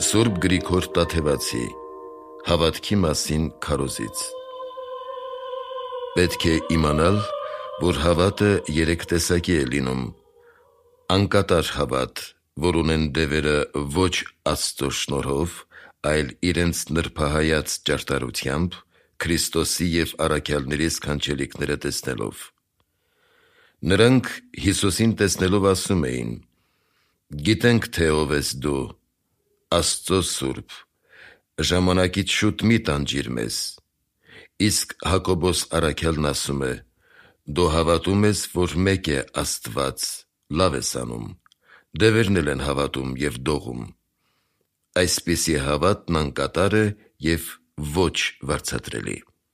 Սուրբ Գրիգոր Տաթևացի Հավատքի մասին քարոզից։ Պետք է իմանալ, որ հավատը երեք տեսակի է լինում. անկատար հավատ, որ ունեն դևերը ոչ Աստծո շնորհով, այլ իրենց նրբահայաց ճարտարությամբ, Քրիստոսի և առաքյալների սքանչելիքները տեսնելով։ Նրանք Հիսուսին տեսնելով ասում էին. «Գիտենք, թե ով ես դու, Աստծո Սուրբ, ժամանակից շուտ մի տանջիր մեզ»։ Իսկ Հակոբոս առաքյալն ասում է. «Դու հավատում ես, որ մեկ է Աստված, լավ ես անում, դևերն էլ են հավատում և դողում»։ Այսպիսի հավատն անկատար է և ոչ վարձատրելի։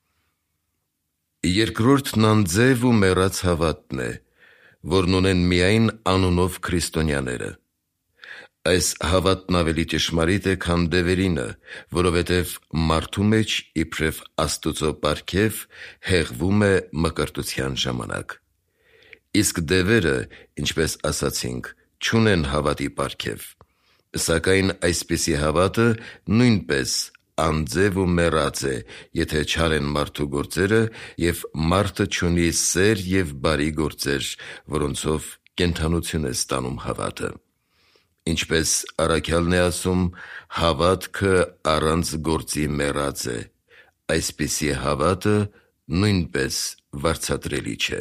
Երկրորդն անձև ու մեռած հավատն է, որն ունեն միայն անունով քրիստոնյաները։ Այս հավատն ավելի ճշմարիտ է, քան դևերինը, որովհետև մարդու մեջ, իբրև Աստուծո պարգև, հեղվում է մկրտության ժամանակ։ Իսկ դևերը, ինչպես ասացինք, չունեն հավատի պարգև, սակայն այսպիսի հավատը նույնպես անձև ու մեռած է, եթե չարեն մարդու գործերը, և մարդը չունի սեր և բարի գործեր, որոնցով կենդանություն է ստանում հավատը։ Ինչպես առաքյալն է ասում, հավատքը առանց գործի մեռած է, այսպիսի հավատը նույնպես վարձատրելի չէ։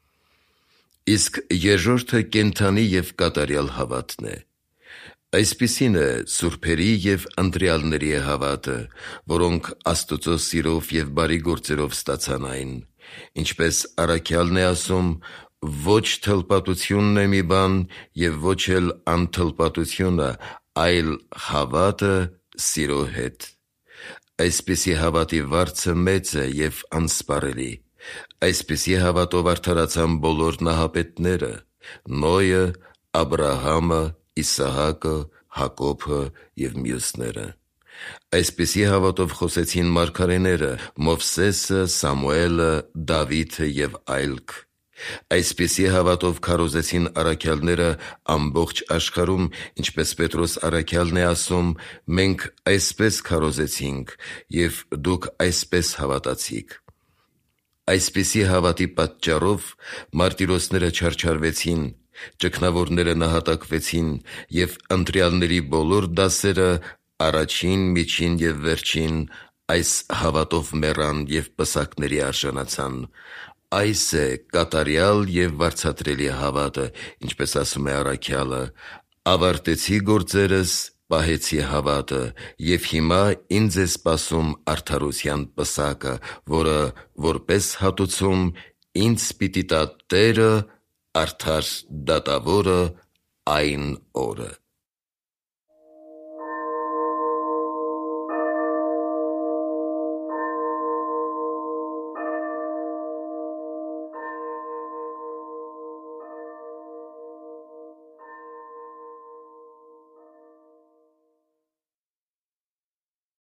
Իսկ երրորդը կենդանի և կատարյալ հավատն է։ Այսպիսին է սուրբերի և ընտրյալների հավատը, որոնք Աստուծո սիրով և բարի գործերով ստացան այն։ Ինչպես առաքյալն է ասում. «Ոչ թլպատությունն է մի բան, և ոչ էլ անթլպատությունը, այլ հավատը սիրո հետ»։ Այսպիսի հավատի վարձը մեծ է և անսպառելի։ Այսպիսի հավատով արդարացան բոլոր նահապետները՝ Նոյը, Աբրահամը, Իսահակը, Հակոբը և մյուսները։ Այսպիսի հավատով խոսեցին մարգարեները՝ Մովսեսը, Սամուելը, Դավիթը և այլք։ Այսպիսի հավատով քարոզեցին առաքյալները ամբողջ աշխարհում, ինչպես Պետրոս առաքյալն է ասում. «Մենք այսպես քարոզեցինք, և դուք այսպես հավատացիք»։ Այսպիսի հավատի պատճառով մարտիրոսները չարչարվեցին, ճգնավորները նահատակվեցին, և ընտրյալների բոլոր դասերը, առաջին, միջին և վերջին, այս հավատով մեռան և պսակների արժանացան։ Այս է կատարյալ և վարձատրելի հավատը, ինչպես ասում է առաքյալը. «Ավարտեցի գործերս, պահեցի հավատը, և հիմա ինձ է սպասում արդարության պսակը, որը որպես հատուցում ինձ պիտի տա Տերը, արդար դատավորը, այն օրը»։